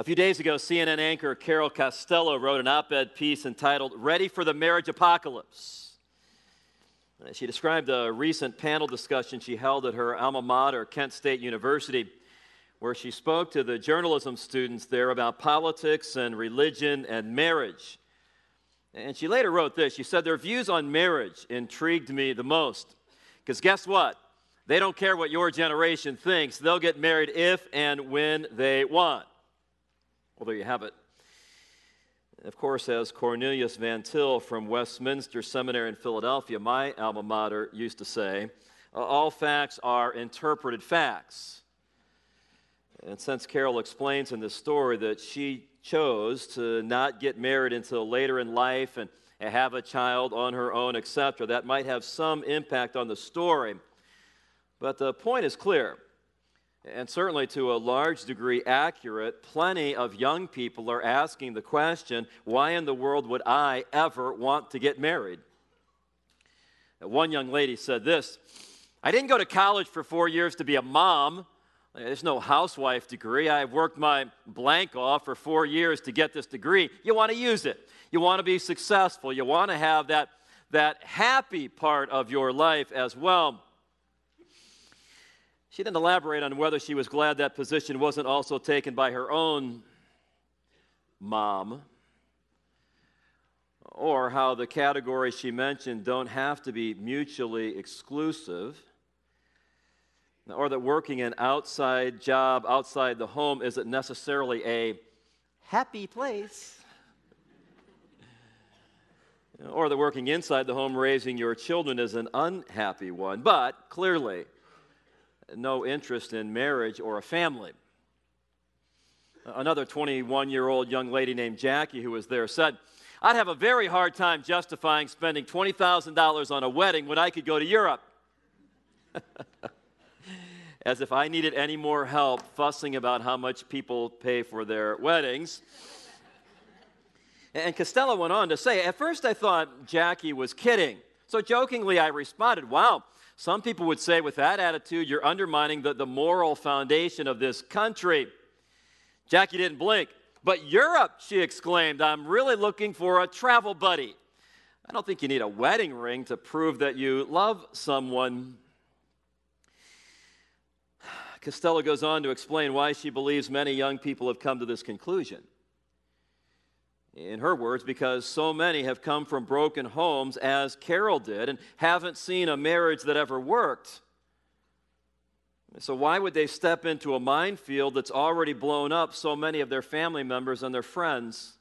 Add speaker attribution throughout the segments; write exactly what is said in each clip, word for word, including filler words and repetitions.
Speaker 1: A few days ago, C N N anchor Carol Costello wrote an op-ed piece entitled, "Ready for the Marriage Apocalypse." She described a recent panel discussion she held at her alma mater, Kent State University, where she spoke to the journalism students there about politics and religion and marriage. And she later wrote this. She said, "Their views on marriage intrigued me the most. Because guess what? They don't care what your generation thinks. They'll get married if and when they want." Well, there you have it. Of course, as Cornelius Van Til from Westminster Seminary in Philadelphia, my alma mater, used to say, all facts are interpreted facts. And since Carol explains in this story that she chose to not get married until later in life and have a child on her own, et cetera, that might have some impact on the story. But the point is clear, and certainly to a large degree accurate. Plenty of young people are asking the question, why in the world would I ever want to get married? One young lady said this, "I didn't go to college for four years to be a mom. There's no housewife degree. I've worked my blank off for four years to get this degree." You want to use it. You want to be successful. You want to have that, that happy part of your life as well. She didn't elaborate on whether she was glad that position wasn't also taken by her own mom, or how the categories she mentioned don't have to be mutually exclusive, or that working an outside job outside the home isn't necessarily a happy place, or that working inside the home raising your children is an unhappy one. But clearly, no interest in marriage or a family. Another twenty-one-year-old young lady named Jackie who was there said, "I'd have a very hard time justifying spending twenty thousand dollars on a wedding when I could go to Europe." As if I needed any more help fussing about how much people pay for their weddings. And Costello went on to say, "At first I thought Jackie was kidding. So jokingly I responded, 'Wow, some people would say with that attitude, you're undermining the, the moral foundation of this country.' Jackie didn't blink. 'But Europe,' she exclaimed, 'I'm really looking for a travel buddy. I don't think you need a wedding ring to prove that you love someone.'" Costello goes on to explain why she believes many young people have come to this conclusion. In her words, because so many have come from broken homes, as Carol did, and haven't seen a marriage that ever worked. So why would they step into a minefield that's already blown up so many of their family members and their friends?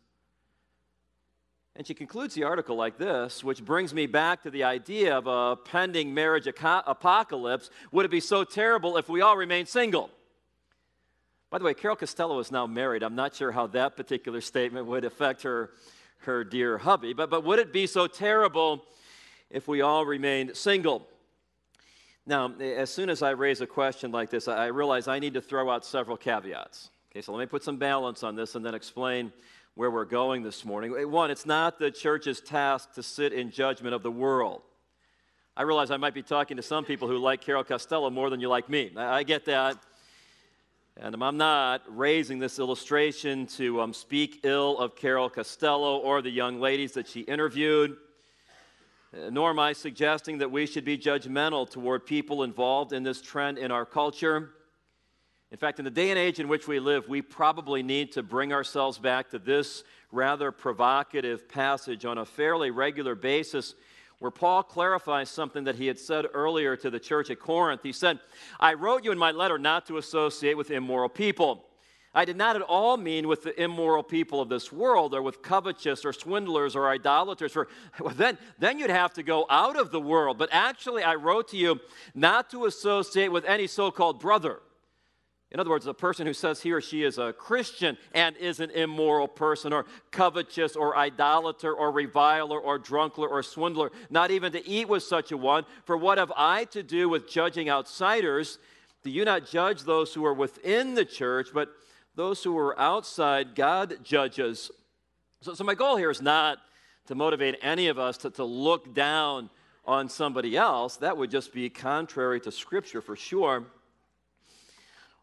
Speaker 1: And she concludes the article like this, which brings me back to the idea of a pending marriage apocalypse. Would it be so terrible if we all remained single? By the way, Carol Costello is now married. I'm not sure how that particular statement would affect her, her dear hubby, but, but would it be so terrible if we all remained single? Now, as soon as I raise a question like this, I realize I need to throw out several caveats. Okay, so let me put some balance on this and then explain where we're going this morning. One, it's not the church's task to sit in judgment of the world. I realize I might be talking to some people who like Carol Costello more than you like me. I, I get that. And I'm not raising this illustration to um, speak ill of Carol Costello or the young ladies that she interviewed, uh, nor am I suggesting that we should be judgmental toward people involved in this trend in our culture. In fact, in the day and age in which we live, we probably need to bring ourselves back to this rather provocative passage on a fairly regular basis, where Paul clarifies something that he had said earlier to the church at Corinth. He said, "I wrote you in my letter not to associate with immoral people. I did not at all mean with the immoral people of this world, or with covetous or swindlers or idolaters, for well, then, then you'd have to go out of the world. But actually I wrote to you not to associate with any so-called brother." In other words, a person who says he or she is a Christian and is an immoral person, or covetous, or idolater, or reviler, or drunkard, or swindler, not even to eat with such a one. For what have I to do with judging outsiders? Do you not judge those who are within the church, but those who are outside God judges? So, so my goal here is not to motivate any of us to, to look down on somebody else. That would just be contrary to Scripture for sure.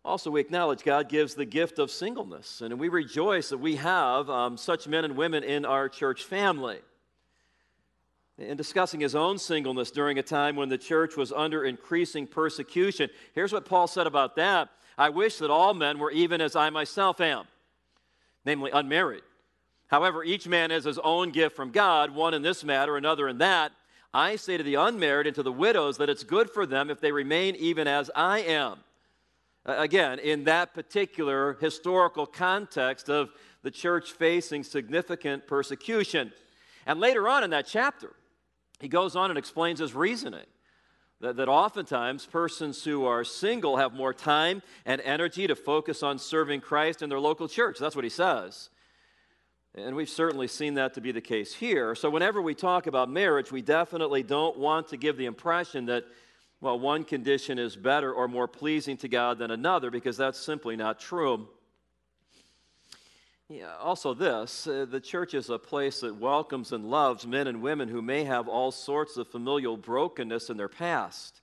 Speaker 1: Also, we acknowledge God gives the gift of singleness, and we rejoice that we have um, such men and women in our church family. In discussing his own singleness during a time when the church was under increasing persecution, here's what Paul said about that. I wish that all men were even as I myself am, namely unmarried. However, each man has his own gift from God, one in this matter, another in that. I say to the unmarried and to the widows that it's good for them if they remain even as I am. Again, in that particular historical context of the church facing significant persecution. And later on in that chapter, he goes on and explains his reasoning. That, that oftentimes persons who are single have more time and energy to focus on serving Christ in their local church. That's what he says. And we've certainly seen that to be the case here. So whenever we talk about marriage, we definitely don't want to give the impression that, well, one condition is better or more pleasing to God than another, because that's simply not true. Yeah, also this, uh, the church is a place that welcomes and loves men and women who may have all sorts of familial brokenness in their past.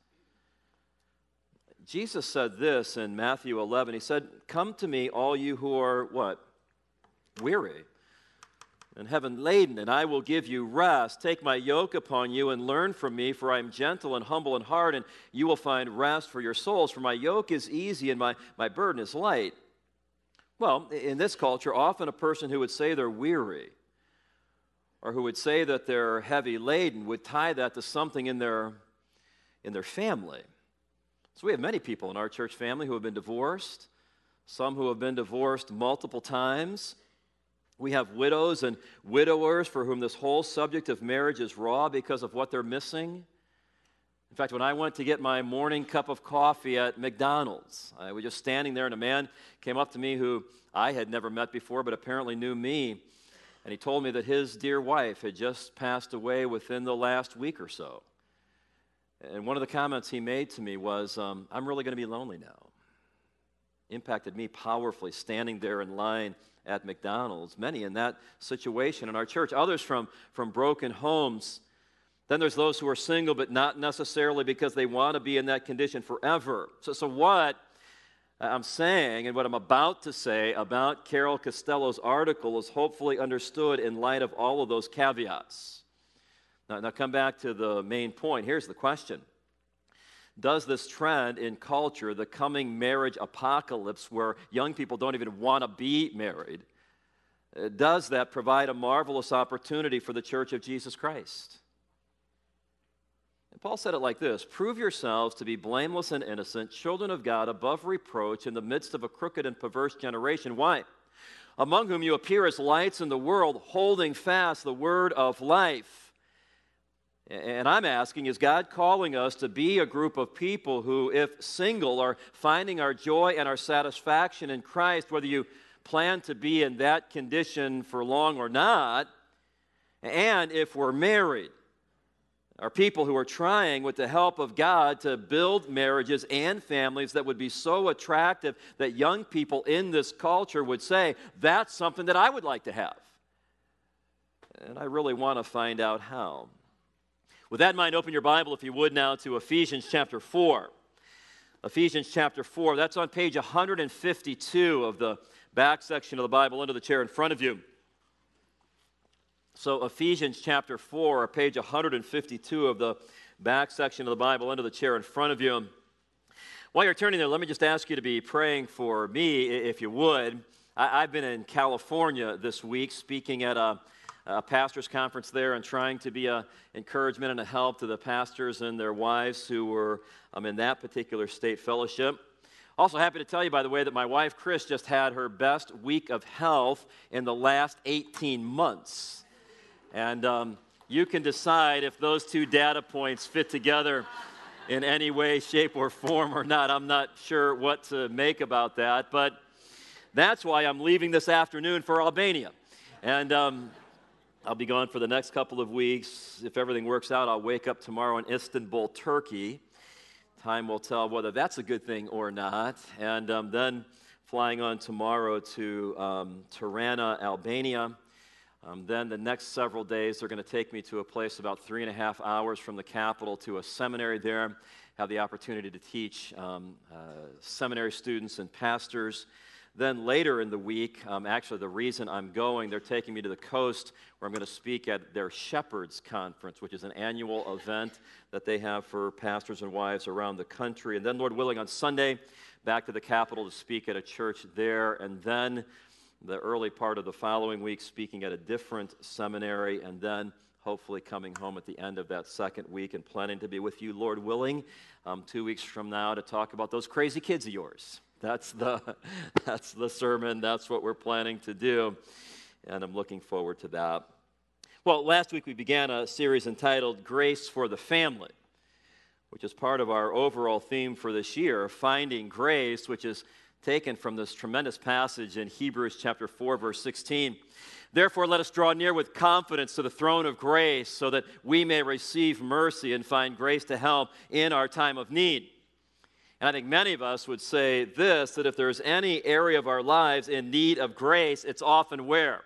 Speaker 1: Jesus said this in Matthew eleven. He said, "Come to me, all you who are," what? "Weary and heavy laden, and I will give you rest. Take my yoke upon you and learn from me, for I am gentle and humble in heart, and you will find rest for your souls. For my yoke is easy and my, my burden is light." Well, in this culture, often a person who would say they're weary or who would say that they're heavy laden would tie that to something in their, in their family. So we have many people in our church family who have been divorced, some who have been divorced multiple times. We have widows and widowers for whom this whole subject of marriage is raw because of what they're missing. In fact, when I went to get my morning cup of coffee at McDonald's, I was just standing there, and a man came up to me who I had never met before, but apparently knew me, and he told me that his dear wife had just passed away within the last week or so. And one of the comments he made to me was, um, "I'm really going to be lonely now." Impacted me powerfully, standing there in line at McDonald's. Many in that situation in our church. Others from, from broken homes. Then there's those who are single, but not necessarily because they want to be in that condition forever. So, so what I'm saying and what I'm about to say about Carol Costello's article is hopefully understood in light of all of those caveats. Now, now come back to the main point. Here's the question. Does this trend in culture, the coming marriage apocalypse where young people don't even want to be married, does that provide a marvelous opportunity for the Church of Jesus Christ? And Paul said it like this: "Prove yourselves to be blameless and innocent, children of God, above reproach, in the midst of a crooked and perverse generation." Why? "Among whom you appear as lights in the world, holding fast the word of life." And I'm asking, is God calling us to be a group of people who, if single, are finding our joy and our satisfaction in Christ, whether you plan to be in that condition for long or not? And if we're married, are people who are trying, with the help of God, to build marriages and families that would be so attractive that young people in this culture would say, "That's something that I would like to have." And I really want to find out how. With that in mind, open your Bible, if you would, now to Ephesians chapter four. Ephesians chapter four, that's on page one hundred fifty-two of the back section of the Bible under the chair in front of you. So Ephesians chapter four, page one hundred fifty-two of the back section of the Bible under the chair in front of you. While you're turning there, let me just ask you to be praying for me, if you would. I, I've been in California this week speaking at a a pastor's conference there and trying to be an encouragement and a help to the pastors and their wives who were um, in that particular state fellowship. Also happy to tell you, by the way, that my wife, Chris, just had her best week of health in the last eighteen months. And um, you can decide if those two data points fit together in any way, shape, or form or not. I'm not sure what to make about that, but that's why I'm leaving this afternoon for Albania. And Um, I'll be gone for the next couple of weeks. If everything works out, I'll wake up tomorrow in Istanbul, Turkey. Time will tell whether that's a good thing or not. And um, then flying on tomorrow to um, Tirana, Albania. Um, then the next several days, they're going to take me to a place about three and a half hours from the capital to a seminary there. Have the opportunity to teach um, uh, seminary students and pastors. Then later in the week, um, actually the reason I'm going, they're taking me to the coast where I'm going to speak at their Shepherds Conference, which is an annual event that they have for pastors and wives around the country. And then, Lord willing, on Sunday, back to the capital to speak at a church there. And then the early part of the following week, speaking at a different seminary. And then hopefully coming home at the end of that second week and planning to be with you, Lord willing, um, two weeks from now to talk about those crazy kids of yours. That's the, that's the sermon. That's what we're planning to do, and I'm looking forward to that. Well, last week we began a series entitled Grace for the Family, which is part of our overall theme for this year, Finding Grace, which is taken from this tremendous passage in Hebrews chapter four, verse sixteen. Therefore, let us draw near with confidence to the throne of grace so that we may receive mercy and find grace to help in our time of need. And I think many of us would say this, that if there's any area of our lives in need of grace, it's often where?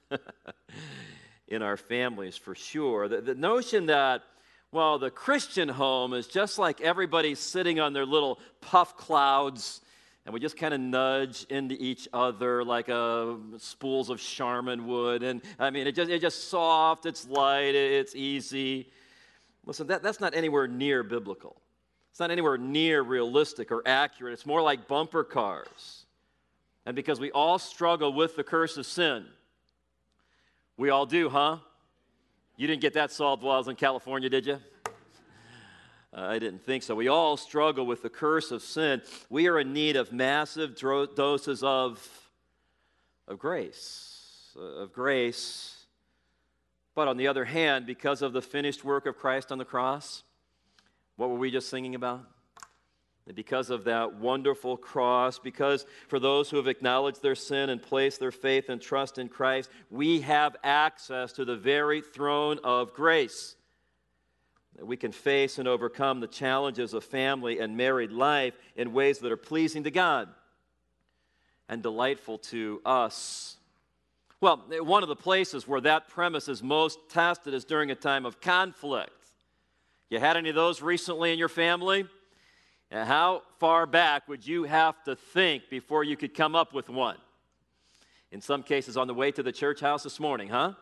Speaker 1: In our families, for sure. The, the notion that, well, the Christian home is just like everybody sitting on their little puff clouds, and we just kind of nudge into each other like uh, spools of Charmin would. And I mean, it just, it's just soft, it's light, it's easy. Listen, that, that's not anywhere near biblical. It's not anywhere near realistic or accurate. It's more like bumper cars. And because we all struggle with the curse of sin, we all do, huh? You didn't get that solved while I was in California, did you? Uh, I didn't think so. We all struggle with the curse of sin. We are in need of massive dro- doses of, of grace, uh, of grace. But on the other hand, because of the finished work of Christ on the cross, what were we just singing about? Because of that wonderful cross, because for those who have acknowledged their sin and placed their faith and trust in Christ, we have access to the very throne of grace. That we can face and overcome the challenges of family and married life in ways that are pleasing to God and delightful to us. Well, one of the places where that premise is most tested is during a time of conflict. You had any of those recently in your family? And how far back would you have to think before you could come up with one? In some cases, on the way to the church house this morning, huh?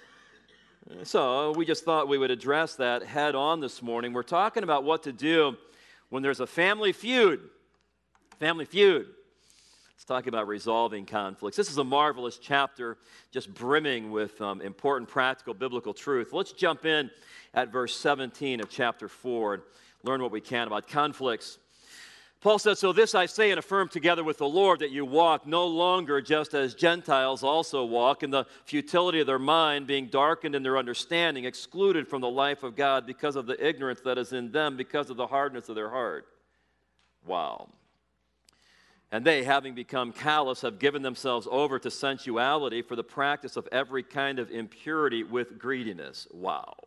Speaker 1: So we just thought we would address that head on this morning. We're talking about what to do when there's a family feud. Family feud. Let's talk about resolving conflicts. This is a marvelous chapter, just brimming with um, important practical biblical truth. Let's jump in at verse seventeen of chapter four and learn what we can about conflicts. Paul says, "So this I say and affirm together with the Lord, that you walk no longer just as Gentiles also walk, in the futility of their mind, being darkened in their understanding, excluded from the life of God because of the ignorance that is in them, because of the hardness of their heart." Wow. "And they, having become callous, have given themselves over to sensuality for the practice of every kind of impurity with greediness." Wow.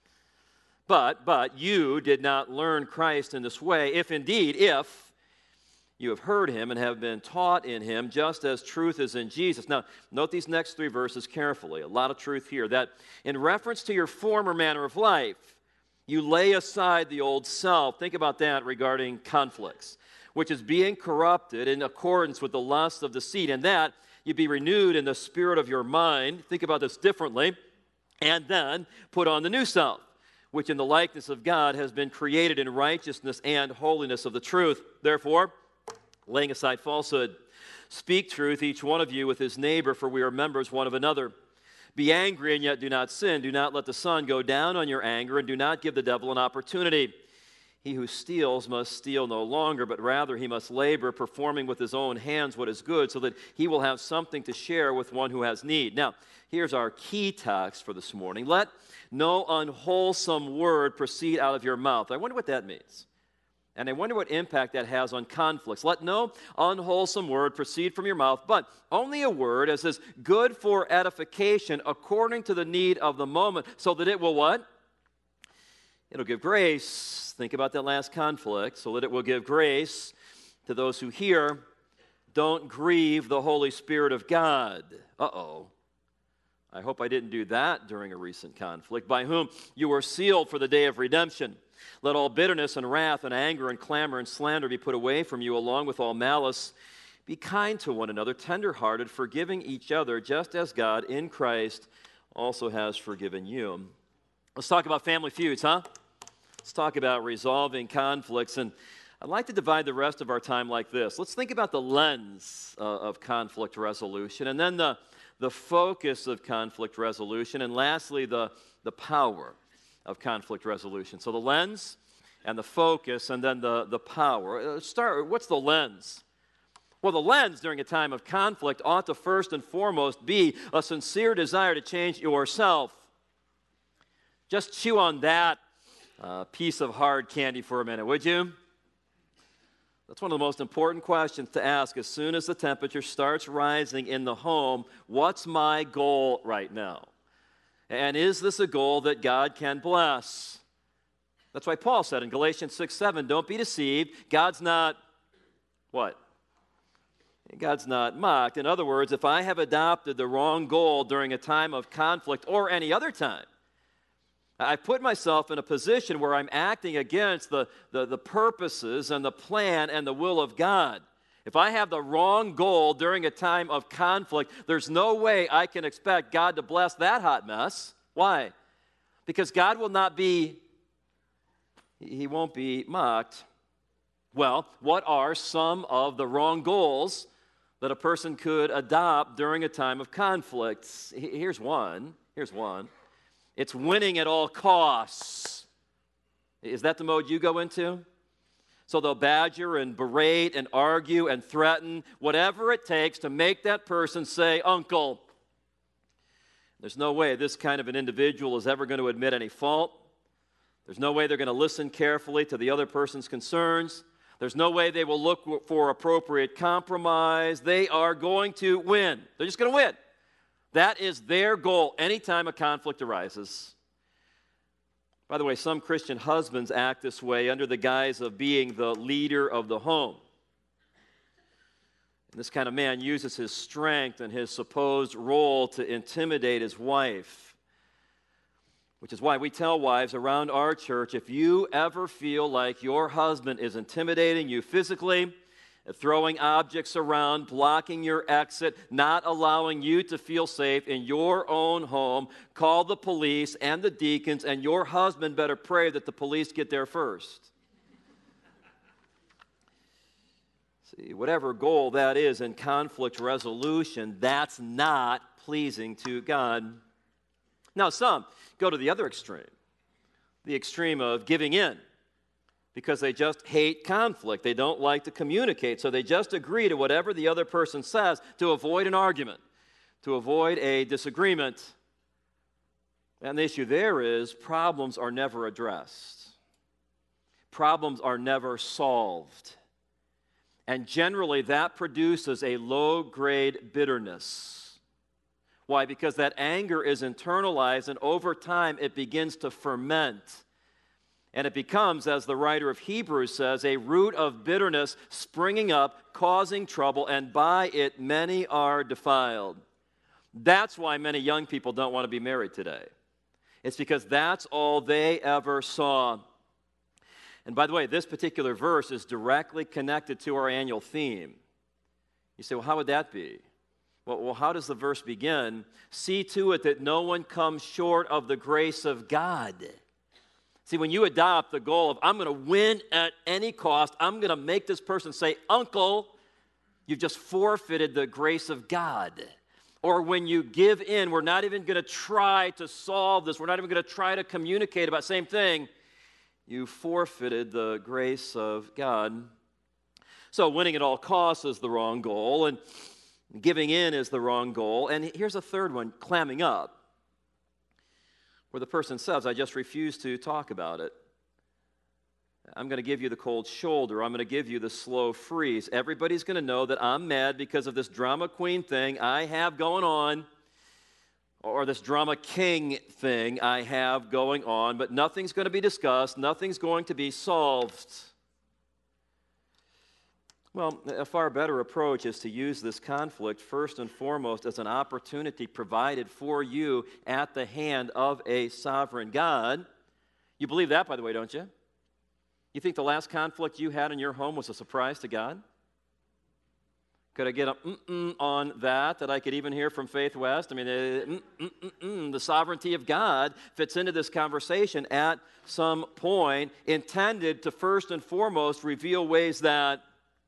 Speaker 1: But, but you did not learn Christ in this way, if indeed, if you have heard him and have been taught in him, just as truth is in Jesus. Now, note these next three verses carefully. A lot of truth here. That in reference to your former manner of life, you lay aside the old self. Think about that regarding conflicts, which is being corrupted in accordance with the lust of deceit, and that you be renewed in the spirit of your mind. Think about this differently. And then put on the new self, which in the likeness of God has been created in righteousness and holiness of the truth. Therefore, laying aside falsehood, speak truth, each one of you with his neighbor, for we are members one of another. Be angry and yet do not sin. Do not let the sun go down on your anger, and do not give the devil an opportunity. He who steals must steal no longer, but rather he must labor, performing with his own hands what is good, so that he will have something to share with one who has need. Now, here's our key text for this morning. Let no unwholesome word proceed out of your mouth. I wonder what that means. And I wonder what impact that has on conflicts. Let no unwholesome word proceed from your mouth, but only a word as is good for edification according to the need of the moment, so that it will what? It'll give grace. Think about that last conflict. So that it will give grace to those who hear. Don't grieve the Holy Spirit of God. Uh-oh. I hope I didn't do that during a recent conflict. By whom you were sealed for the day of redemption. Let all bitterness and wrath and anger and clamor and slander be put away from you, along with all malice. Be kind to one another, tenderhearted, forgiving each other, just as God in Christ also has forgiven you. Let's talk about family feuds, huh? Let's talk about resolving conflicts. And I'd like to divide the rest of our time like this. Let's think about the lens uh, of conflict resolution, and then the, the focus of conflict resolution, and lastly, the, the power of conflict resolution. So the lens and the focus, and then the, the power. Uh, start, what's the lens? Well, the lens during a time of conflict ought to first and foremost be a sincere desire to change yourself. Just chew on that uh, piece of hard candy for a minute, would you? That's one of the most important questions to ask as soon as the temperature starts rising in the home. What's my goal right now? And is this a goal that God can bless? That's why Paul said in Galatians six seven, don't be deceived. God's not, what? God's not mocked. In other words, if I have adopted the wrong goal during a time of conflict or any other time, I put myself in a position where I'm acting against the, the, the purposes and the plan and the will of God. If I have the wrong goal during a time of conflict, there's no way I can expect God to bless that hot mess. Why? Because God will not be, He won't be mocked. Well, what are some of the wrong goals that a person could adopt during a time of conflict? Here's one. Here's one. It's winning at all costs. Is that the mode you go into? So they'll badger and berate and argue and threaten, whatever it takes to make that person say, "Uncle." There's no way this kind of an individual is ever going to admit any fault. There's no way they're going to listen carefully to the other person's concerns. There's no way they will look for appropriate compromise. They are going to win. They're just going to win. That is their goal anytime a conflict arises. By the way, some Christian husbands act this way under the guise of being the leader of the home. And this kind of man uses his strength and his supposed role to intimidate his wife. Which is why we tell wives around our church, if you ever feel like your husband is intimidating you physically, throwing objects around, blocking your exit, not allowing you to feel safe in your own home, call the police and the deacons, and your husband better pray that the police get there first. See, whatever goal that is in conflict resolution, that's not pleasing to God. Now, some go to the other extreme, the extreme of giving in, because they just hate conflict. They don't like to communicate, so they just agree to whatever the other person says to avoid an argument, to avoid a disagreement. And the issue there is problems are never addressed. Problems are never solved. And generally, that produces a low-grade bitterness. Why? Because that anger is internalized, and over time it begins to ferment. And it becomes, as the writer of Hebrews says, a root of bitterness springing up, causing trouble, and by it many are defiled. That's why many young people don't want to be married today. It's because that's all they ever saw. And by the way, this particular verse is directly connected to our annual theme. You say, well, how would that be? Well, well, how does the verse begin? See to it that no one comes short of the grace of God. See, when you adopt the goal of, I'm going to win at any cost, I'm going to make this person say, "Uncle," you've just forfeited the grace of God. Or when you give in, we're not even going to try to solve this, we're not even going to try to communicate about the same thing, you forfeited the grace of God. So winning at all costs is the wrong goal, and giving in is the wrong goal. And here's a third one, clamming up, where the person says, I just refuse to talk about it. I'm going to give you the cold shoulder. I'm going to give you the slow freeze. Everybody's going to know that I'm mad because of this drama queen thing I have going on, or this drama king thing I have going on, but nothing's going to be discussed. Nothing's going to be solved. Well, a far better approach is to use this conflict first and foremost as an opportunity provided for you at the hand of a sovereign God. You believe that, by the way, don't you? You think the last conflict you had in your home was a surprise to God? Could I get a mm-mm on that that I could even hear from Faith West? I mean, uh, mm-mm-mm-mm. The sovereignty of God fits into this conversation at some point, intended to first and foremost reveal ways that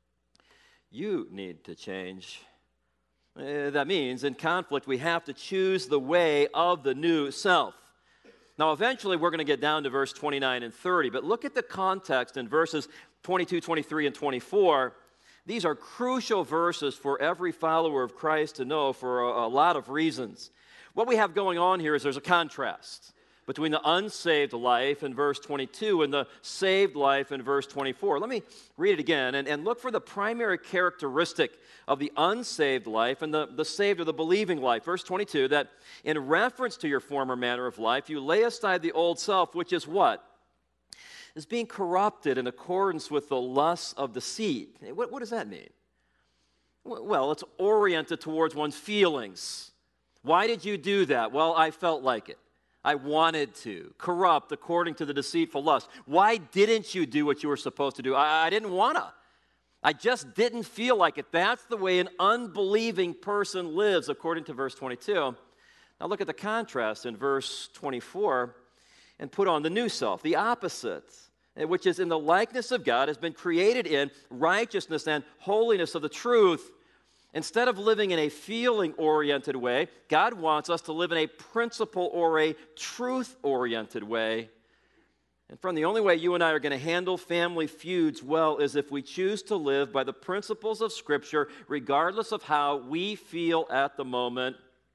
Speaker 1: you need to change. Uh, that means in conflict we have to choose the way of the new self. Now, eventually we're going to get down to verse twenty-nine and thirty, but look at the context in verses twenty-two, twenty-three, and twenty-four. These are crucial verses for every follower of Christ to know for a, a lot of reasons. What we have going on here is there's a contrast between the unsaved life in verse twenty-two and the saved life in verse twenty-four. Let me read it again and, and look for the primary characteristic of the unsaved life and the, the saved or the believing life. Verse twenty-two, that in reference to your former manner of life, you lay aside the old self, which is what? Is being corrupted in accordance with the lusts of deceit. What, what does that mean? Well, it's oriented towards one's feelings. Why did you do that? Well, I felt like it. I wanted to. Corrupt according to the deceitful lust. Why didn't you do what you were supposed to do? I, I didn't want to. I just didn't feel like it. That's the way an unbelieving person lives, according to verse twenty-two. Now look at the contrast in verse twenty-four, and put on the new self, the opposite, which is in the likeness of God, has been created in righteousness and holiness of the truth. Instead of living in a feeling-oriented way, God wants us to live in a principle or a truth-oriented way. And friend, the only way you and I are going to handle family feuds well is if we choose to live by the principles of Scripture, regardless of how we feel at the moment.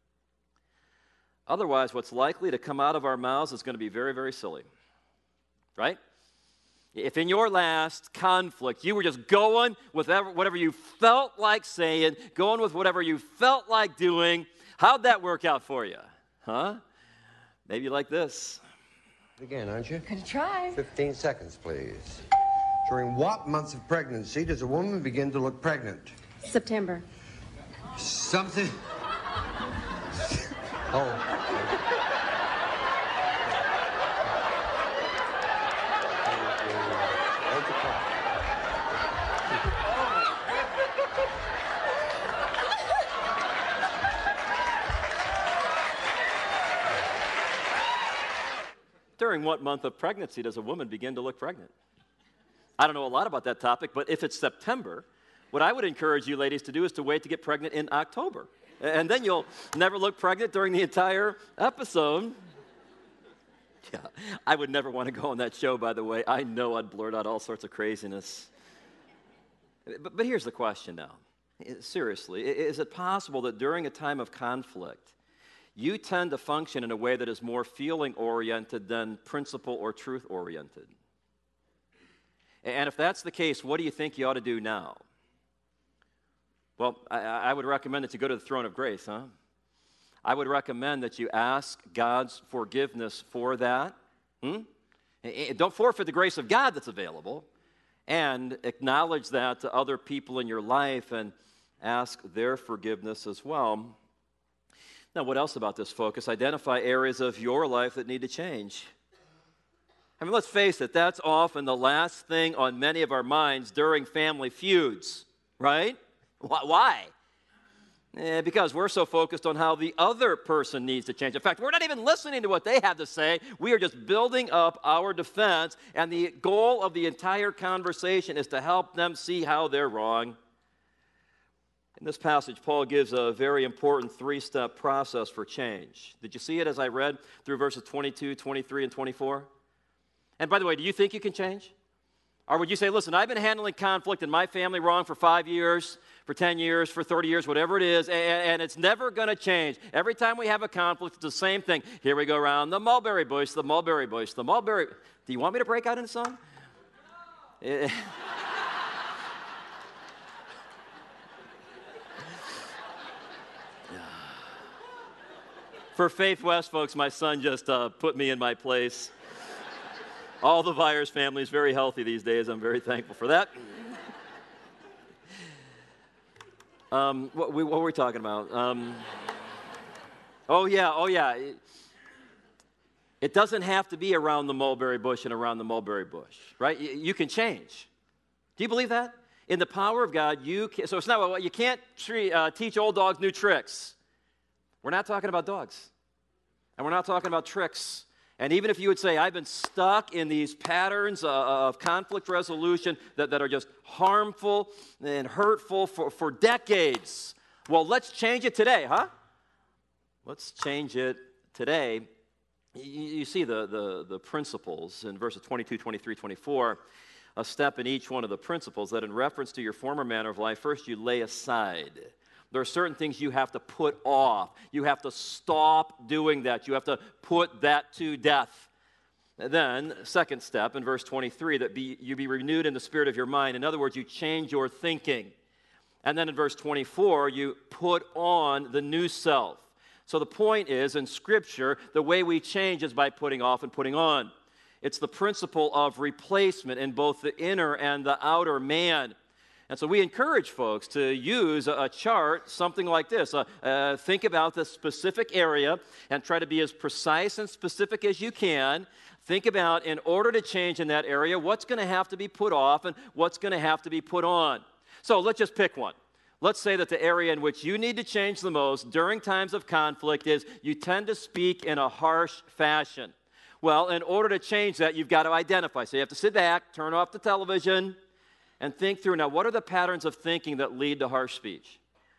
Speaker 1: Otherwise, what's likely to come out of our mouths is going to be very, very silly, right? If in your last conflict you were just going with whatever you felt like saying, going with whatever you felt like doing, how'd that work out for you? Huh? Maybe like this.
Speaker 2: Again, aren't you?
Speaker 3: Gonna try.
Speaker 2: fifteen seconds, please. During what months of pregnancy does a woman begin to look pregnant?
Speaker 3: September.
Speaker 2: Something... oh...
Speaker 1: During what month of pregnancy does a woman begin to look pregnant? I don't know a lot about that topic, but if it's September, what I would encourage you ladies to do is to wait to get pregnant in October. And then you'll never look pregnant during the entire episode. Yeah, I would never want to go on that show, by the way. I know I'd blurt out all sorts of craziness. But, but here's the question now. Seriously, is it possible that during a time of conflict, you tend to function in a way that is more feeling-oriented than principle or truth-oriented? And if that's the case, what do you think you ought to do now? Well, I, I would recommend that you go to the throne of grace, huh? I would recommend that you ask God's forgiveness for that. Hmm? Don't forfeit the grace of God that's available, and acknowledge that to other people in your life and ask their forgiveness as well. Now, what else about this focus? Identify areas of your life that need to change. I mean, let's face it, that's often the last thing on many of our minds during family feuds, right? Why? Eh, because we're so focused on how the other person needs to change. In fact, we're not even listening to what they have to say. We are just building up our defense, and the goal of the entire conversation is to help them see how they're wrong. In this passage, Paul gives a very important three-step process for change. Did you see it as I read through verses twenty-two, twenty-three, and twenty-four? And by the way, do you think you can change? Or would you say, listen, I've been handling conflict in my family wrong for five years, for ten years, for thirty years, whatever it is, and, and it's never going to change. Every time we have a conflict, it's the same thing. Here we go around the mulberry bush, the mulberry bush, the mulberry... Do you want me to break out into song? No. For Faith West, folks, my son just uh, put me in my place. All the Vyers family is very healthy these days. I'm very thankful for that. Um, what, we, what were we talking about? Um, oh, yeah, oh, yeah. It, it doesn't have to be around the mulberry bush and around the mulberry bush, right? You, you can change. Do you believe that? In the power of God, you can. So it's not, well, you can't treat, uh, teach old dogs new tricks. We're not talking about dogs. And we're not talking about tricks. And even if you would say, I've been stuck in these patterns uh, of conflict resolution that, that are just harmful and hurtful for, for decades. Well, let's change it today, huh? Let's change it today. You, you see the, the, the principles in verses twenty-two, twenty-three, twenty-four, a step in each one of the principles that in reference to your former manner of life, first you lay aside. There are certain things you have to put off. You have to stop doing that. You have to put that to death. And then, second step in verse twenty-three, that be, you be renewed in the spirit of your mind. In other words, you change your thinking. And then in verse twenty-four, you put on the new self. So the point is, in Scripture, the way we change is by putting off and putting on. It's the principle of replacement in both the inner and the outer man. And so we encourage folks to use a chart, something like this. Uh, uh, think about the specific area and try to be as precise and specific as you can. Think about, in order to change in that area, what's going to have to be put off and what's going to have to be put on. So let's just pick one. Let's say that the area in which you need to change the most during times of conflict is you tend to speak in a harsh fashion. Well, in order to change that, you've got to identify. So you have to sit back, turn off the television, and think through, now, what are the patterns of thinking that lead to harsh speech?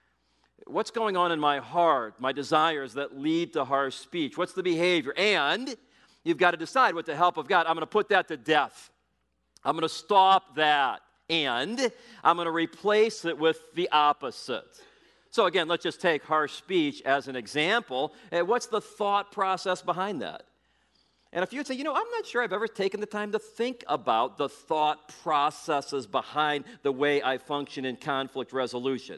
Speaker 1: What's going on in my heart, my desires that lead to harsh speech? What's the behavior? And you've got to decide, with the help of God, I'm going to put that to death. I'm going to stop that. And I'm going to replace it with the opposite. So again, let's just take harsh speech as an example. What's the thought process behind that? And if you'd say, you know, I'm not sure I've ever taken the time to think about the thought processes behind the way I function in conflict resolution.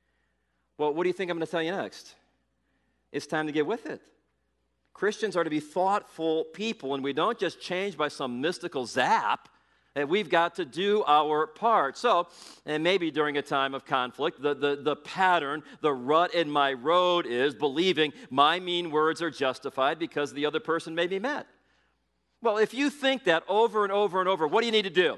Speaker 1: Well, what do you think I'm going to tell you next? It's time to get with it. Christians are to be thoughtful people, and we don't just change by some mystical zap. And we've got to do our part. So, and maybe during a time of conflict, the, the, the pattern, the rut in my road is believing my mean words are justified because the other person may be mad. Well, if you think that over and over and over, what do you need to do?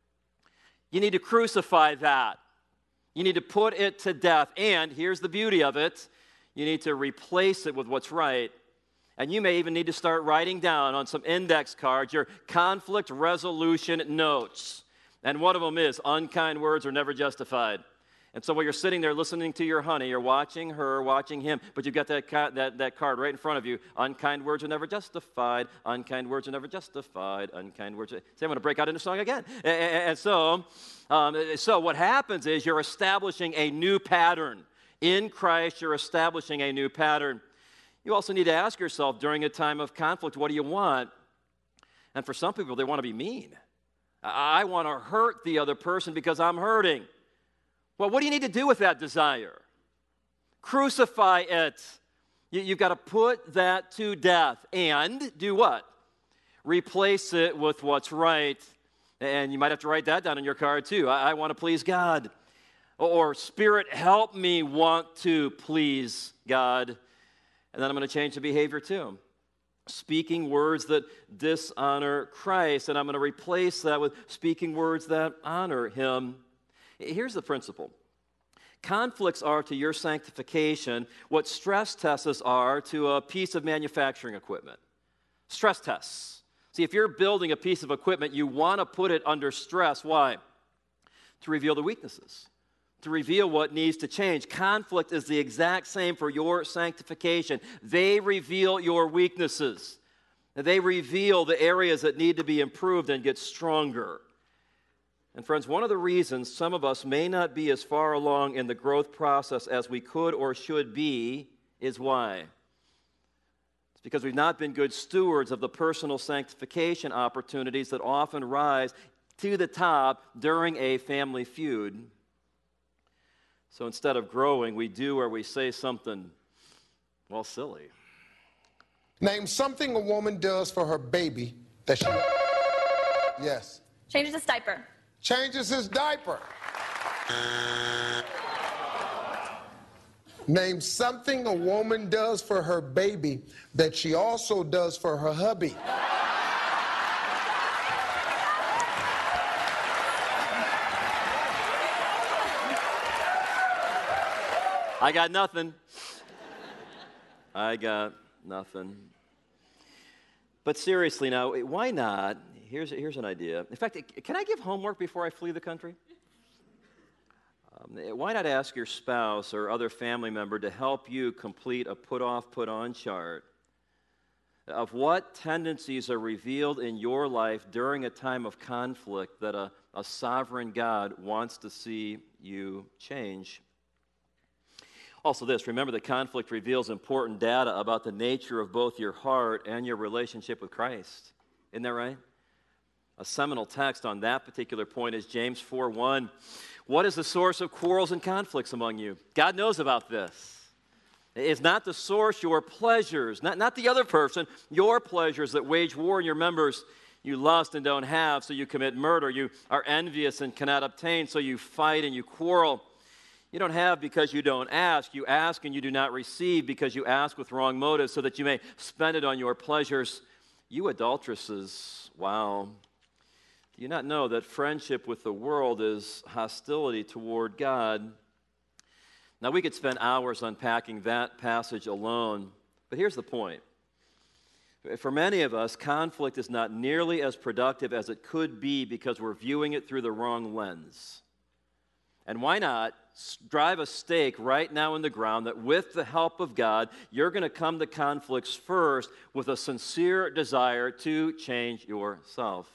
Speaker 1: You need to crucify that. You need to put it to death. And here's the beauty of it. You need to replace it with what's right. And you may even need to start writing down on some index cards your conflict resolution notes. And one of them is, unkind words are never justified. And so while you're sitting there listening to your honey, you're watching her, watching him, but you've got that, ca- that, that card right in front of you. Unkind words are never justified. Unkind words are never justified. Unkind words are... See, I'm going to break out into song again. And, and so, um, so what happens is you're establishing a new pattern. In Christ, you're establishing a new pattern. You also need to ask yourself during a time of conflict, what do you want? And for some people, they want to be mean. I want to hurt the other person because I'm hurting. Well, what do you need to do with that desire? Crucify it. You, you've got to put that to death. And do what? Replace it with what's right. And you might have to write that down on your card too. I, I want to please God. Or, Spirit, help me want to please God. And then I'm going to change the behavior too. Speaking words that dishonor Christ. And I'm going to replace that with speaking words that honor Him. Here's the principle. Conflicts are to your sanctification what stress tests are to a piece of manufacturing equipment. Stress tests. See, if you're building a piece of equipment, you want to put it under stress. Why? To reveal the weaknesses. To reveal what needs to change. Conflict is the exact same for your sanctification. They reveal your weaknesses. They reveal the areas that need to be improved and get stronger. And friends, one of the reasons some of us may not be as far along in the growth process as we could or should be is why? It's because we've not been good stewards of the personal sanctification opportunities that often rise to the top during a family feud. So instead of growing, we do or we say something, well, silly.
Speaker 3: Name something a woman does for her baby that she... Yes.
Speaker 4: Changes his diaper.
Speaker 3: Changes his diaper. Name something a woman does for her baby that she also does for her hubby.
Speaker 1: I got nothing. I got nothing. But seriously now, why not? Here's, here's an idea. In fact, can I give homework before I flee the country? Um, why not ask your spouse or other family member to help you complete a put-off, put-on chart of what tendencies are revealed in your life during a time of conflict that a, a sovereign God wants to see you change. Also this, remember that conflict reveals important data about the nature of both your heart and your relationship with Christ. Isn't that right? A seminal text on that particular point is James four one. What is the source of quarrels and conflicts among you? God knows about this. It's not the source your pleasures, not, not the other person, your pleasures that wage war in your members. You lust and don't have, so you commit murder. You are envious and cannot obtain, so you fight and you quarrel. You don't have because you don't ask. You ask and you do not receive because you ask with wrong motives so that you may spend it on your pleasures. You adulteresses, wow. Do you not know that friendship with the world is hostility toward God? Now, we could spend hours unpacking that passage alone, but here's the point. For many of us, conflict is not nearly as productive as it could be because we're viewing it through the wrong lens. And why not drive a stake right now in the ground that with the help of God, you're going to come to conflicts first with a sincere desire to change yourself.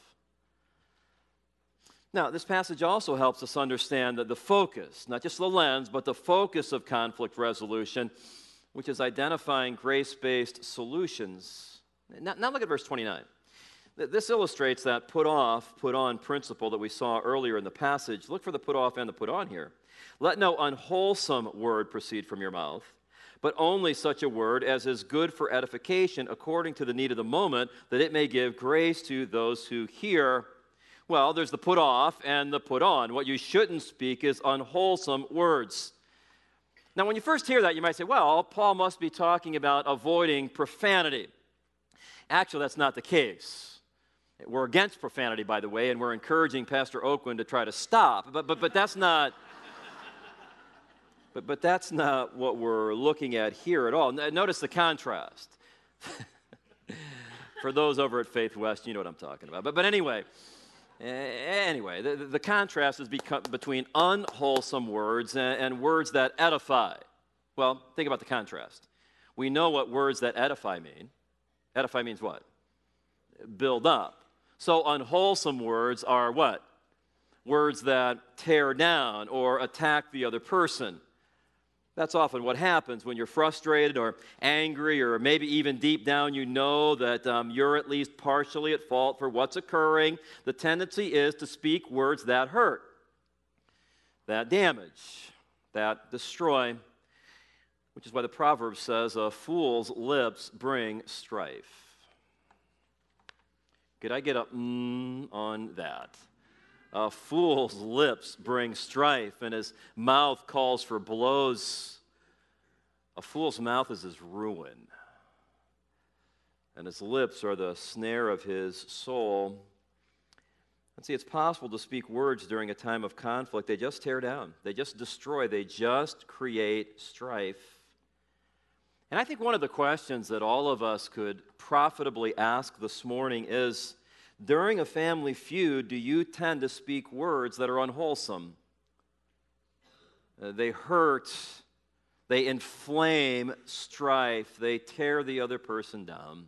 Speaker 1: Now, this passage also helps us understand that the focus, not just the lens, but the focus of conflict resolution, which is identifying grace-based solutions. Now, now look at verse twenty-nine. This illustrates that put off, put on principle that we saw earlier in the passage. Look for the put off and the put on here. Let no unwholesome word proceed from your mouth, but only such a word as is good for edification according to the need of the moment, that it may give grace to those who hear. Well, there's the put off and the put on. What you shouldn't speak is unwholesome words. Now, when you first hear that, you might say, well, Paul must be talking about avoiding profanity. Actually, that's not the case. We're against profanity, by the way, and we're encouraging Pastor Oakland to try to stop. But but but that's not. But but that's not what we're looking at here at all. Notice the contrast. For those over at Faith West, you know what I'm talking about. But but anyway, anyway, the, the contrast is become, between unwholesome words and, and words that edify. Well, think about the contrast. We know what words that edify mean. Edify means what? Build up. So unwholesome words are what? Words that tear down or attack the other person. That's often what happens when you're frustrated or angry, or maybe even deep down you know that um, you're at least partially at fault for what's occurring. The tendency is to speak words that hurt, that damage, that destroy, which is why the proverb says, a fool's lips bring strife. Could I get a mm on that? A fool's lips bring strife, and his mouth calls for blows. A fool's mouth is his ruin, and his lips are the snare of his soul. And see, it's possible to speak words during a time of conflict. They just tear down. They just destroy. They just create strife. And I think one of the questions that all of us could profitably ask this morning is, during a family feud, do you tend to speak words that are unwholesome? Uh, they hurt, they inflame strife, they tear the other person down.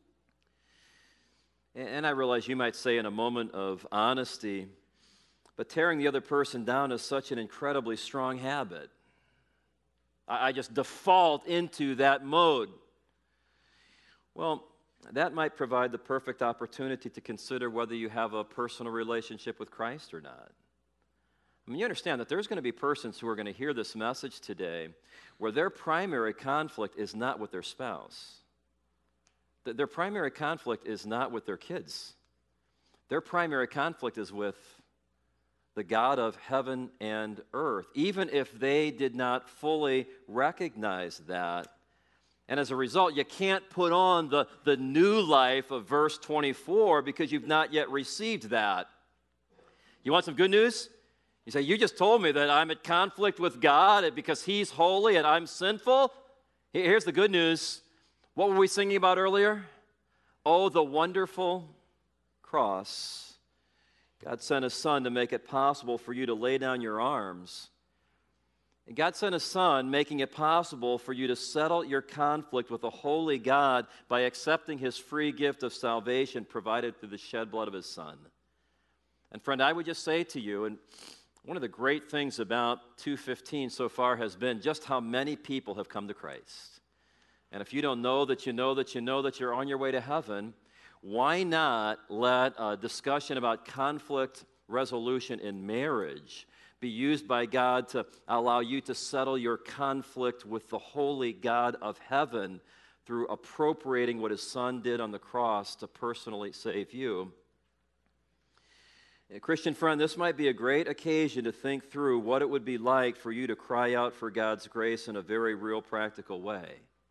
Speaker 1: And, and I realize you might say in a moment of honesty, but tearing the other person down is such an incredibly strong habit. I just default into that mode. Well, that might provide the perfect opportunity to consider whether you have a personal relationship with Christ or not. I mean, you understand that there's going to be persons who are going to hear this message today where their primary conflict is not with their spouse. Their primary conflict is not with their kids. Their primary conflict is with the God of heaven and earth, even if they did not fully recognize that. And as a result, you can't put on the, the new life of verse twenty-four because you've not yet received that. You want some good news? You say, you just told me that I'm at conflict with God because He's holy and I'm sinful. Here's the good news. What were we singing about earlier? Oh, the wonderful cross. God sent His Son to make it possible for you to lay down your arms. And God sent His Son, making it possible for you to settle your conflict with a holy God by accepting His free gift of salvation provided through the shed blood of His Son. And friend, I would just say to you, and one of the great things about two fifteen so far has been just how many people have come to Christ. And if you don't know that you know that you know that you're on your way to heaven, why not let a discussion about conflict resolution in marriage be used by God to allow you to settle your conflict with the holy God of heaven through appropriating what His Son did on the cross to personally save you? Christian friend, this might be a great occasion to think through what it would be like for you to cry out for God's grace in a very real, practical way.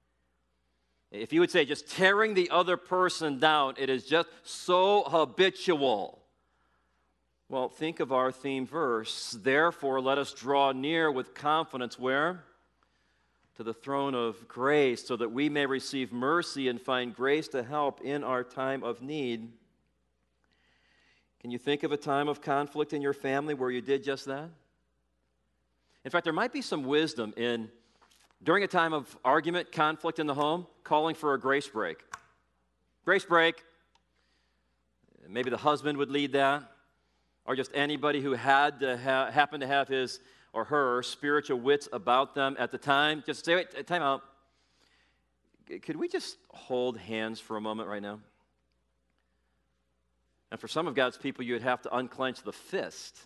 Speaker 1: If you would say just tearing the other person down, it is just so habitual. Well, think of our theme verse. Therefore, let us draw near with confidence where? To the throne of grace, so that we may receive mercy and find grace to help in our time of need. Can you think of a time of conflict in your family where you did just that? In fact, there might be some wisdom in, during a time of argument, conflict in the home, calling for a grace break. Grace break. Maybe the husband would lead that, or just anybody who had to ha- happen to have his or her spiritual wits about them at the time. Just say, wait, time out. Could we just hold hands for a moment right now? And for some of God's people, you would have to unclench the fist.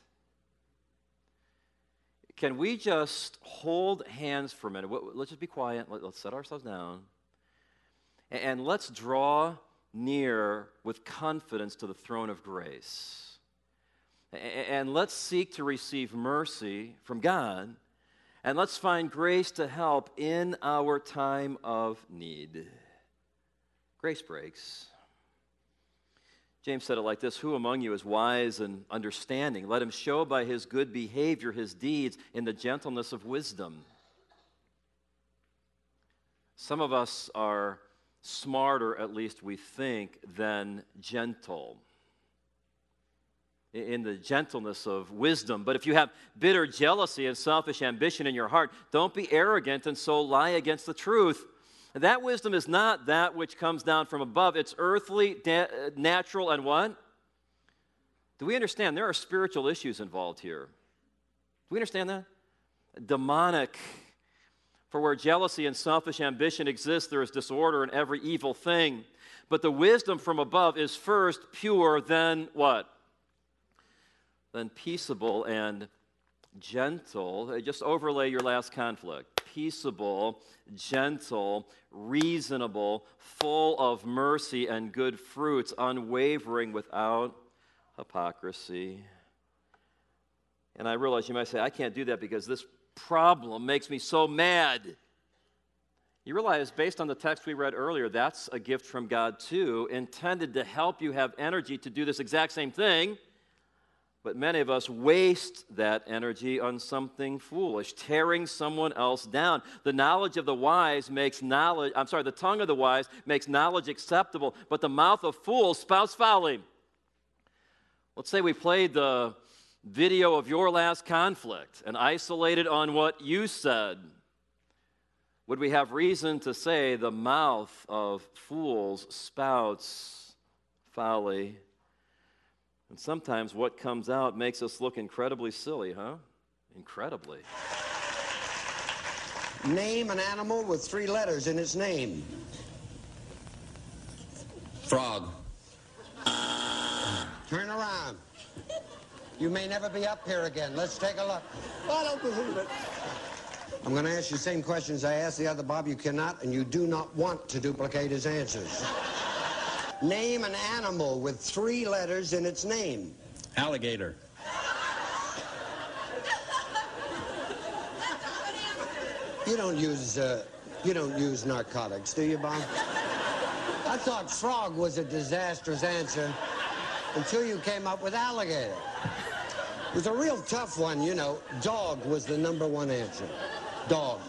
Speaker 1: Can we just hold hands for a minute? Let's just be quiet. Let's set ourselves down. And let's draw near with confidence to the throne of grace. And let's seek to receive mercy from God. And let's find grace to help in our time of need. Grace breaks. James said it like this: who among you is wise and understanding? Let him show by his good behavior his deeds in the gentleness of wisdom. Some of us are smarter, at least we think, than gentle. In the gentleness of wisdom. But if you have bitter jealousy and selfish ambition in your heart, don't be arrogant and so lie against the truth. That wisdom is not that which comes down from above. It's earthly, da- natural, and what? Do we understand? There are spiritual issues involved here. Do we understand that? Demonic. For where jealousy and selfish ambition exist, there is disorder in every evil thing. But the wisdom from above is first pure, then what? Then peaceable and gentle. Just overlay your last conflict. Peaceable, gentle, reasonable, full of mercy and good fruits, unwavering, without hypocrisy. And I realize you might say, I can't do that because this problem makes me so mad. You realize, based on the text we read earlier, that's a gift from God too, intended to help you have energy to do this exact same thing. But many of us waste that energy on something foolish, tearing someone else down. The knowledge of the wise makes knowledge, I'm sorry, the tongue of the wise makes knowledge acceptable, but the mouth of fools spouts folly. Let's say we played the video of your last conflict and isolated on what you said. Would we have reason to say the mouth of fools spouts folly? And sometimes what comes out makes us look incredibly silly, huh? Incredibly.
Speaker 2: Name an animal with three letters in its name.
Speaker 4: Frog.
Speaker 2: Turn around. You may never be up here again. Let's take a look.
Speaker 3: I don't believe it.
Speaker 2: I'm going to ask you the same questions I asked the other Bob. You cannot and you do not want to duplicate his answers. Name an animal with three letters in its name.
Speaker 4: Alligator.
Speaker 2: You don't use, uh, you don't use narcotics, do you, Bob? I thought frog was a disastrous answer until you came up with alligator. It was a real tough one, you know. Dog was the number one answer. Dog.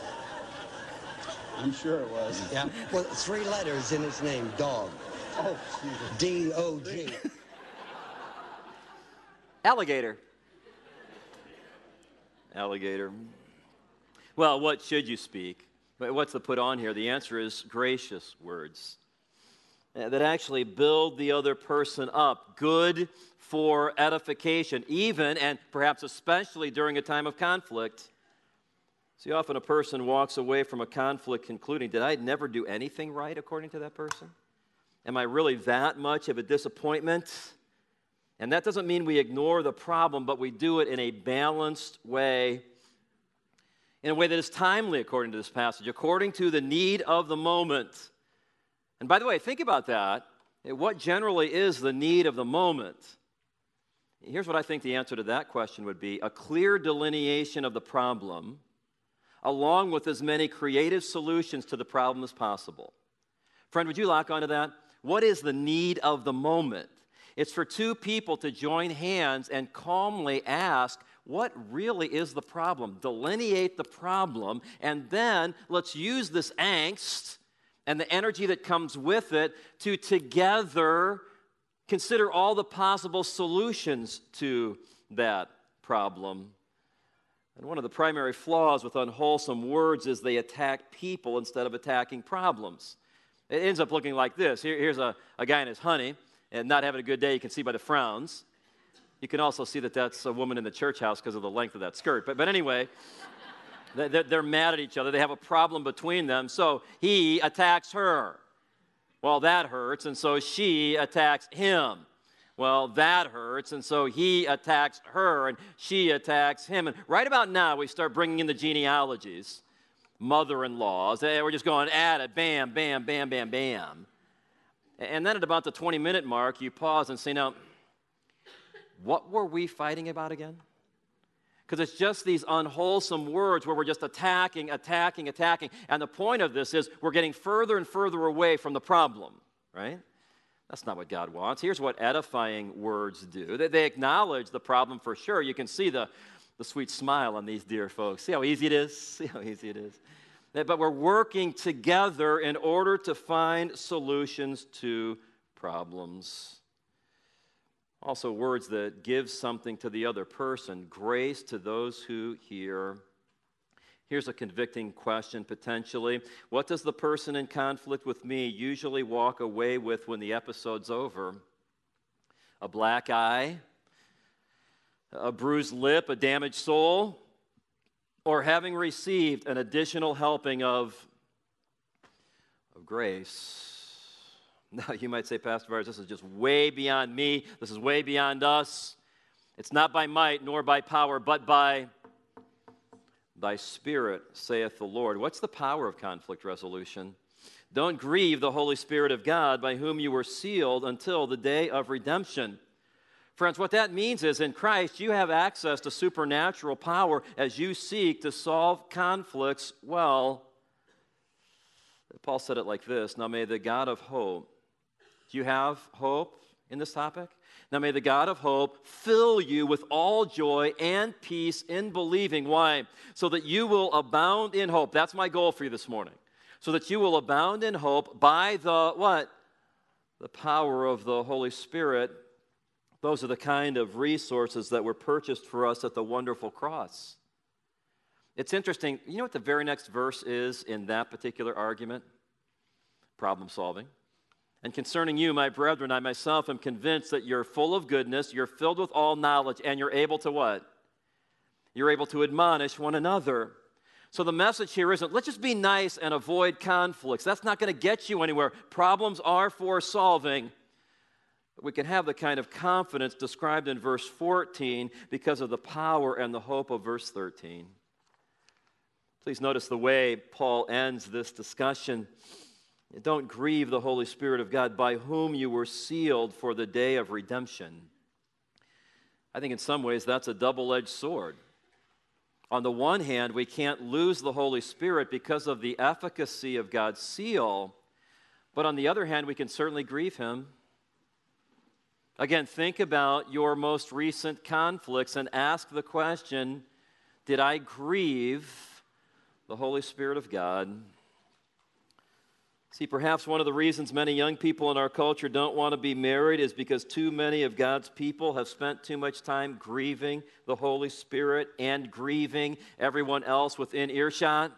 Speaker 4: I'm sure it was.
Speaker 2: Yeah. Well, three letters in its name, dog.
Speaker 4: Oh, Jesus.
Speaker 2: D O G.
Speaker 1: Alligator. Alligator. Well, what should you speak? But what's the put on here? The answer is gracious words uh, that actually build the other person up, good for edification, even and perhaps especially during a time of conflict. See, often a person walks away from a conflict concluding, did I never do anything right according to that person? Am I really that much of a disappointment? And that doesn't mean we ignore the problem, but we do it in a balanced way, in a way that is timely according to this passage, according to the need of the moment. And by the way, think about that. What generally is the need of the moment? Here's what I think the answer to that question would be: a clear delineation of the problem, along with as many creative solutions to the problem as possible. Friend, would you lock onto that? What is the need of the moment? It's for two people to join hands and calmly ask, what really is the problem? Delineate the problem, and then let's use this angst and the energy that comes with it to together consider all the possible solutions to that problem. And one of the primary flaws with unwholesome words is they attack people instead of attacking problems. It ends up looking like this. Here, here's a, a guy and his honey, and not having a good day, you can see by the frowns. You can also see that that's a woman in the church house because of the length of that skirt. But, but anyway, they're, they're mad at each other. They have a problem between them, so he attacks her. Well, that hurts, and so she attacks him. Well, that hurts, and so he attacks her, and she attacks him. And right about now, we start bringing in the genealogies, mother-in-laws. And we're just going at it, bam, bam, bam, bam, bam. And then at about the twenty-minute mark, you pause and say, now, what were we fighting about again? Because it's just these unwholesome words where we're just attacking, attacking, attacking. And the point of this is we're getting further and further away from the problem, right? That's not what God wants. Here's what edifying words do. They, they acknowledge the problem for sure. You can see the, the sweet smile on these dear folks. See how easy it is? See how easy it is? But we're working together in order to find solutions to problems. Also, words that give something to the other person, grace to those who hear. Here's a convicting question, potentially. What does the person in conflict with me usually walk away with when the episode's over? A black eye? A bruised lip? A damaged soul? Or having received an additional helping of, of grace? Now, you might say, Pastor Vars, this is just way beyond me. This is way beyond us. It's not by might nor by power, but by thy Spirit, saith the Lord. What's the power of conflict resolution? Don't grieve the Holy Spirit of God, by whom you were sealed until the day of redemption. Friends, what that means is in Christ, you have access to supernatural power as you seek to solve conflicts well. Paul said it like this: now may the God of hope, do you have hope in this topic? Now may the God of hope fill you with all joy and peace in believing. Why? So that you will abound in hope. That's my goal for you this morning. So that you will abound in hope by the what? The power of the Holy Spirit. Those are the kind of resources that were purchased for us at the wonderful cross. It's interesting. You know what the very next verse is in that particular argument? Problem solving. And concerning you, my brethren, I myself am convinced that you're full of goodness, you're filled with all knowledge, and you're able to what? You're able to admonish one another. So the message here isn't, let's just be nice and avoid conflicts. That's not going to get you anywhere. Problems are for solving. But we can have the kind of confidence described in verse fourteen because of the power and the hope of verse thirteen. Please notice the way Paul ends this discussion. Don't grieve the Holy Spirit of God, by whom you were sealed for the day of redemption. I think in some ways that's a double-edged sword. On the one hand, we can't lose the Holy Spirit because of the efficacy of God's seal, but on the other hand, we can certainly grieve him. Again, think about your most recent conflicts and ask the question, did I grieve the Holy Spirit of God? See, perhaps one of the reasons many young people in our culture don't want to be married is because too many of God's people have spent too much time grieving the Holy Spirit and grieving everyone else within earshot.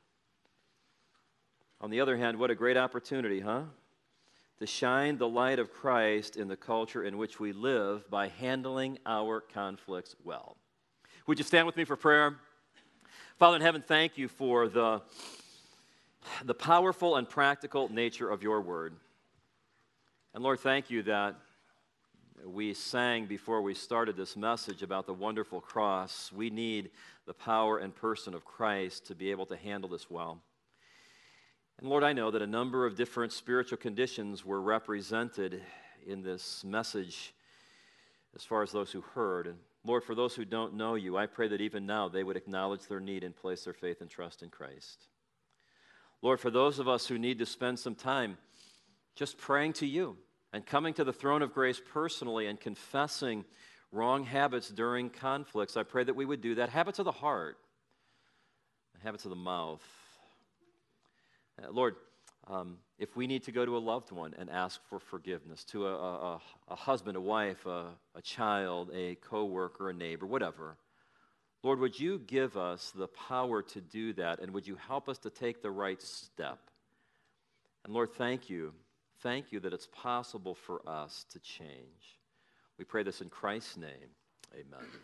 Speaker 1: On the other hand, what a great opportunity, huh? To shine the light of Christ in the culture in which we live by handling our conflicts well. Would you stand with me for prayer? Father in heaven, thank you for the, the powerful and practical nature of your word. And Lord, thank you that we sang before we started this message about the wonderful cross. We need the power and person of Christ to be able to handle this well. And Lord, I know that a number of different spiritual conditions were represented in this message as far as those who heard. And Lord, for those who don't know you, I pray that even now they would acknowledge their need and place their faith and trust in Christ. Lord, for those of us who need to spend some time just praying to you and coming to the throne of grace personally and confessing wrong habits during conflicts, I pray that we would do that. Habits of the heart, habits of the mouth. Uh, Lord, um, if we need to go to a loved one and ask for forgiveness, to a, a, a husband, a wife, a, a child, a coworker, a neighbor, whatever, Lord, would you give us the power to do that, and would you help us to take the right step? And Lord, thank you. Thank you that it's possible for us to change. We pray this in Christ's name. Amen.